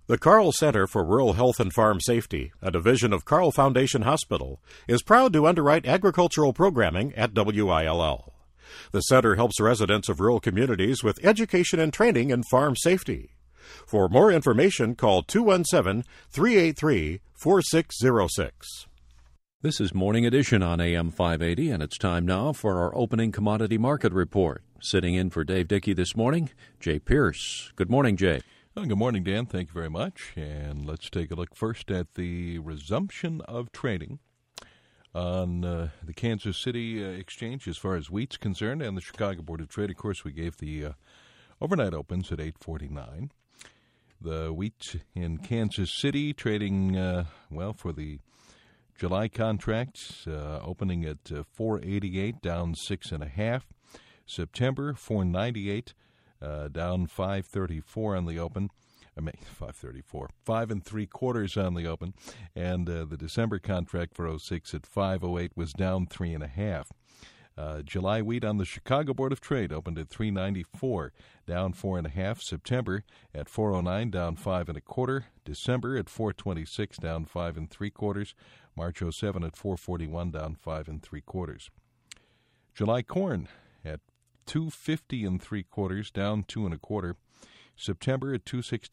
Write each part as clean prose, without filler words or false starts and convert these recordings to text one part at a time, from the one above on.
The Carle Center for Rural Health and Farm Safety, a division of Carle Foundation Hospital, is proud to underwrite agricultural programming at WILL. The center helps residents of rural communities with education and training in farm safety. For more information, call 217-383-4606. This is Morning Edition on AM 580, and it's time now for our opening commodity market report. Sitting in for Dave Dickey this morning, Jay Pierce. Good morning, Jay. Well, good morning, Dan. Thank you very much. And let's take a look first at the resumption of trading on the Kansas City Exchange as far as wheat's concerned, and the Chicago Board of Trade. Of course, we gave the overnight opens at 8:49. The wheat in Kansas City trading, for the July contracts, opening at 488, down 6.5. September, 498, down 534 on the open. 534, 5 3/4 on the open. And the December contract for 06 at 508 was down 3.5. July wheat on the Chicago Board of Trade opened at 394, down 4.5. September at 409, down 5 1/4. December at 426, down 5 3/4. March 07 at 441, down 5 3/4. July corn at 250 3/4, down 2 1/4. September at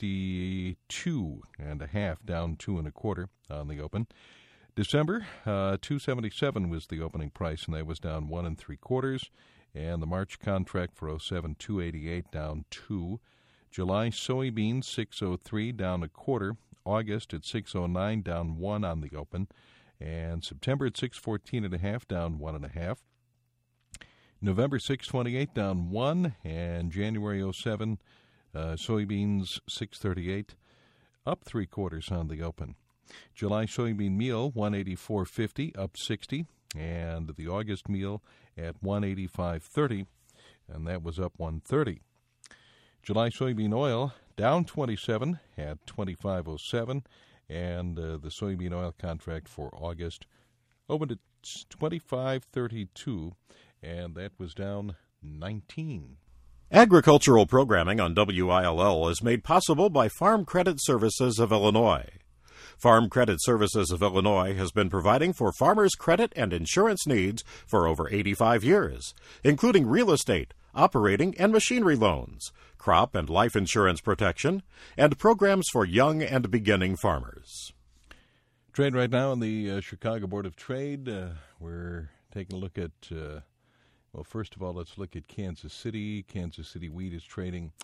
262.5, down 2 1/4 on the open. December, 277 was the opening price, and that was down 1 3/4. And the March contract for 07, 288, down 2. July soybeans, 603, down 1/4. August at 609, down 1 on the open. And September at 614.5, down 1.5. November 628, down 1. And January 07, soybeans 638, up 3/4 on the open. July soybean meal 184.50, up 60, and the August meal at 185.30, and that was up 130. July soybean oil down 27 at 25.07, and the soybean oil contract for August opened at 25.32, and that was down 19. Agricultural programming on WILL is made possible by Farm Credit Services of Illinois. Farm Credit Services of Illinois has been providing for farmers' credit and insurance needs for over 85 years, including real estate, operating and machinery loans, crop and life insurance protection, and programs for young and beginning farmers. Trade right now in the Chicago Board of Trade. We're taking a look at, first of all, let's look at Kansas City. Kansas City wheat is trading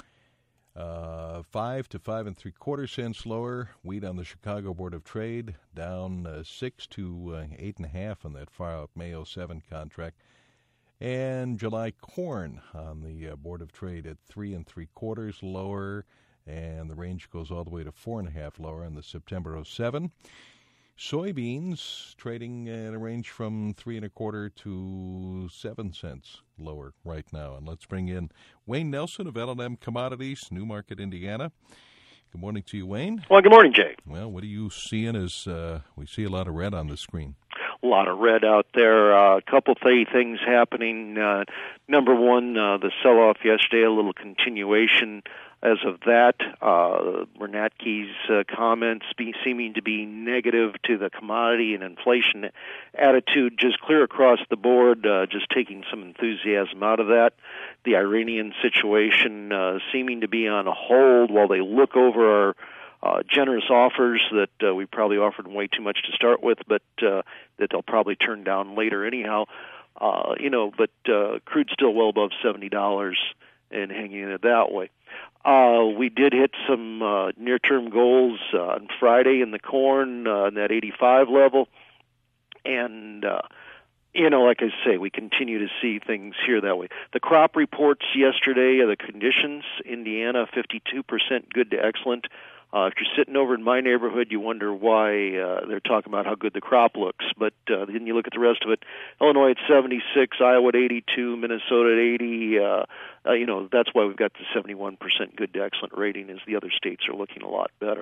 5 to 5 3/4 cents lower. Wheat on the Chicago Board of Trade down 6 to 8.5 on that far out May 07 contract. And July corn on the Board of Trade at 3 3/4 lower, and the range goes all the way to 4.5 lower on the September 07. Soybeans trading in a range from 3 1/4 to 7 cents lower right now. And let's bring in Wayne Nelson of L&M Commodities, Newmarket, Indiana. Good morning to you, Wayne. Well, good morning, Jay. Well, what are you seeing as we see a lot of red on the screen? A lot of red out there. A couple of things happening. Number one, the sell-off yesterday, a little continuation as of that. Bernanke's comments seeming to be negative to the commodity and inflation attitude just clear across the board, just taking some enthusiasm out of that. The Iranian situation seeming to be on a hold while they look over our generous offers that we probably offered way too much to start with, but that they'll probably turn down later anyhow. But crude's still well above $70 and hanging in it that way. We did hit some near-term goals on Friday in the corn in that 85 level. And, like I say, we continue to see things here that way. The crop reports yesterday, the conditions, Indiana, 52% good to excellent. If you're sitting over in my neighborhood, you wonder why they're talking about how good the crop looks. But then you look at the rest of it. Illinois at 76, Iowa at 82, Minnesota at 80. That's why we've got the 71% good to excellent rating, as the other states are looking a lot better.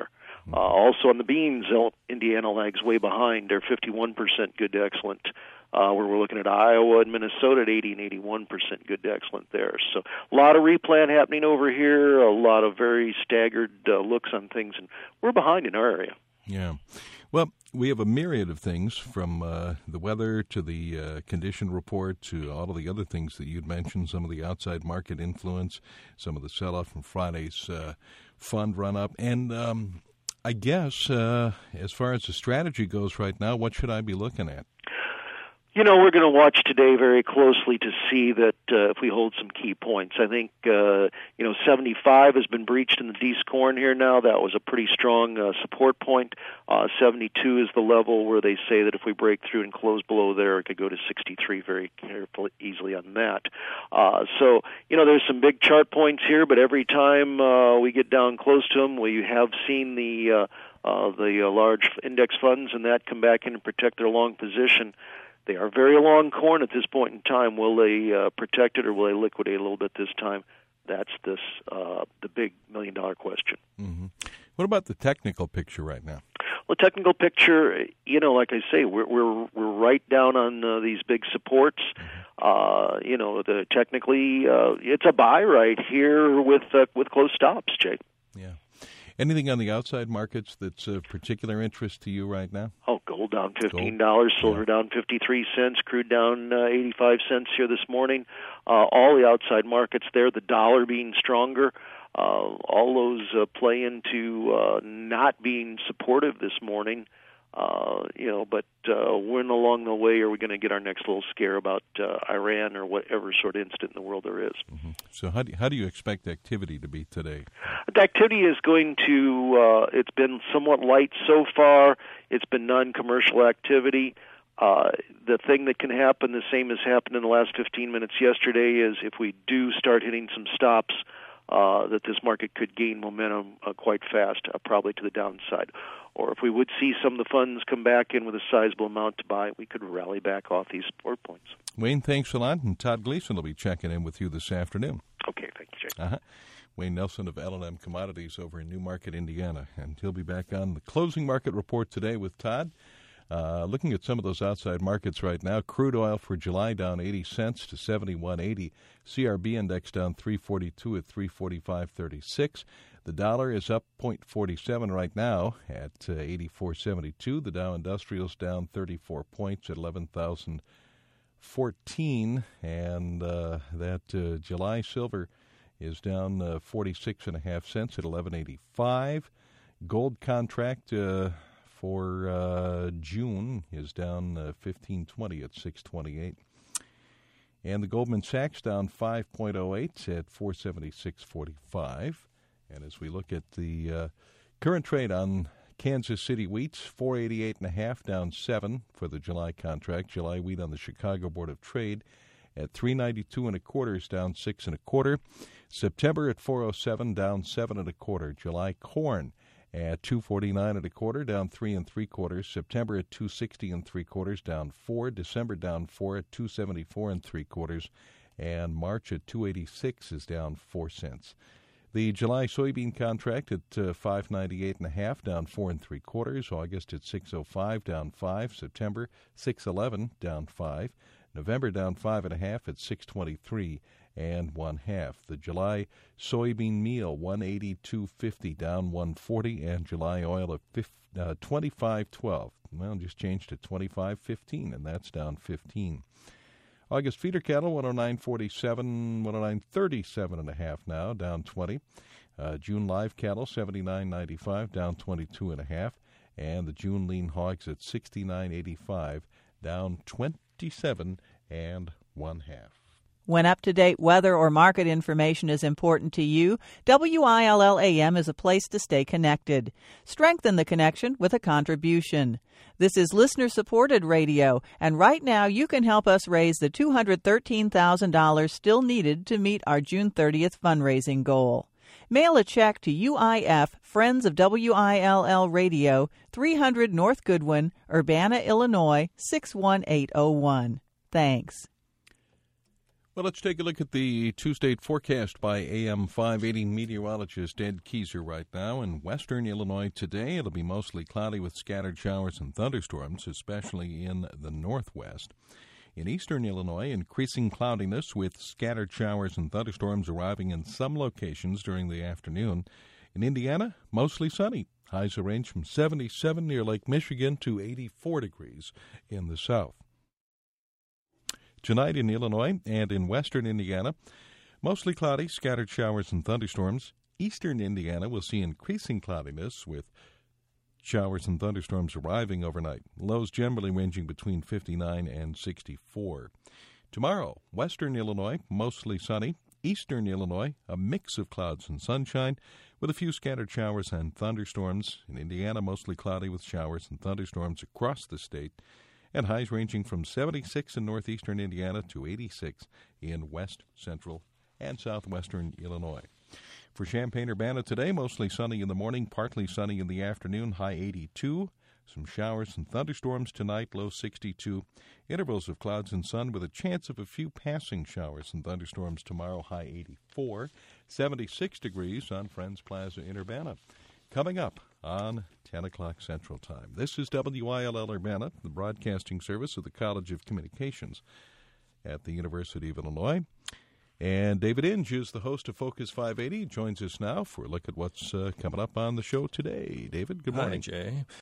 Also on the beans, Indiana lags way behind. They're 51% good to excellent. Where we're looking at Iowa and Minnesota at 80 and 81% good to excellent there. So a lot of replant happening over here, a lot of very staggered looks on things, and we're behind in our area. Yeah. Well, we have a myriad of things from the weather to the condition report to all of the other things that you'd mentioned, some of the outside market influence, some of the sell-off from Friday's fund run-up. And I guess as far as the strategy goes right now, what should I be looking at? We're going to watch today very closely to see that if we hold some key points. I think, 75 has been breached in the Dees corn here now. That was a pretty strong support point. 72 is the level where they say that if we break through and close below there, it could go to 63 very carefully, easily on that. So, there's some big chart points here, but every time we get down close to them, we have seen the large index funds and that come back in and protect their long position. They are very long corn at this point in time. Will they protect it or will they liquidate a little bit this time? That's the big $1 million question. Mm-hmm. What about the technical picture right now? Well, technical picture, like I say, we're right down on these big supports. Technically, it's a buy right here with close stops, Jake. Yeah. Anything on the outside markets that's of particular interest to you right now? Oh, gold down $15, silver down 53 cents, crude down 85 cents here this morning. All the outside markets there, the dollar being stronger, all those play into not being supportive this morning. But when along the way are we going to get our next little scare about Iran or whatever sort of incident in the world there is? Mm-hmm. So how do you expect activity to be today? The activity is going to, it's been somewhat light so far. It's been non-commercial activity. The thing that can happen, the same as happened in the last 15 minutes yesterday, is if we do start hitting some stops, that this market could gain momentum quite fast, probably to the downside. Or if we would see some of the funds come back in with a sizable amount to buy, we could rally back off these support points. Wayne, thanks a lot. And Todd Gleason will be checking in with you this afternoon. Okay, thank you, Jake. Wayne Nelson of L&M Commodities over in Newmarket, Indiana. And he'll be back on the closing market report today with Todd. Looking at some of those outside markets right now, crude oil for July down 80 cents to 71.80. CRB index down 342 at 345.36. The dollar is up 0.47 right now at 84.72. The Dow Industrial's down 34 points at 11,014. And that July silver is down 46.5 cents at 11.85. Gold contract for June is down 15.20 at 6.28. And the Goldman Sachs down 5.08 at 476.45. And as we look at the current trade on Kansas City wheats, 488.5 down 7 for the July contract. July wheat on the Chicago Board of Trade at 392.25 is down 6.25. September at 407 down 7.25. July corn at 249.25 down 3 3/4. September at 260.75 down 4. December down 4 at 274.75, and March at 286 is down 4 cents. The July soybean contract at 598.5 down 4 3/4. August at 605 down 5. September 611 down 5. November down 5.5 at 623 and 1/2. The July soybean meal 182.50 down 140, and July oil at 25.12. Well, just changed to 25.15, and that's down 15. August feeder cattle 109.47, 109.37.5 now, down 20. June live cattle 79.95 down 22.5, and the June lean hogs at 69.85 down 27 1/2. When up-to-date weather or market information is important to you, WILL-AM is a place to stay connected. Strengthen the connection with a contribution. This is listener-supported radio, and right now you can help us raise the $213,000 still needed to meet our June 30th fundraising goal. Mail a check to UIF, Friends of WILL Radio, 300 North Goodwin, Urbana, Illinois, 61801. Thanks. Well, let's take a look at the two-state forecast by AM 580 meteorologist Ed Keyser right now. In western Illinois today, it'll be mostly cloudy with scattered showers and thunderstorms, especially in the northwest. In eastern Illinois, increasing cloudiness with scattered showers and thunderstorms arriving in some locations during the afternoon. In Indiana, mostly sunny. Highs will range from 77 near Lake Michigan to 84 degrees in the south. Tonight in Illinois and in western Indiana, mostly cloudy, scattered showers and thunderstorms. Eastern Indiana will see increasing cloudiness with showers and thunderstorms arriving overnight. Lows generally ranging between 59 and 64. Tomorrow, western Illinois, mostly sunny. Eastern Illinois, a mix of clouds and sunshine with a few scattered showers and thunderstorms. In Indiana, mostly cloudy with showers and thunderstorms across the state. And highs ranging from 76 in northeastern Indiana to 86 in west, central, and southwestern Illinois. For Champaign-Urbana today, mostly sunny in the morning, partly sunny in the afternoon, high 82. Some showers and thunderstorms tonight, low 62. Intervals of clouds and sun with a chance of a few passing showers and thunderstorms tomorrow, high 84. 76 degrees on Friends Plaza in Urbana. Coming up on 10 o'clock Central Time. This is WILL Urbana, the broadcasting service of the College of Communications at the University of Illinois. And David Inge is the host of Focus 580. He joins us now for a look at what's coming up on the show today. David, good morning. Hi, Jay.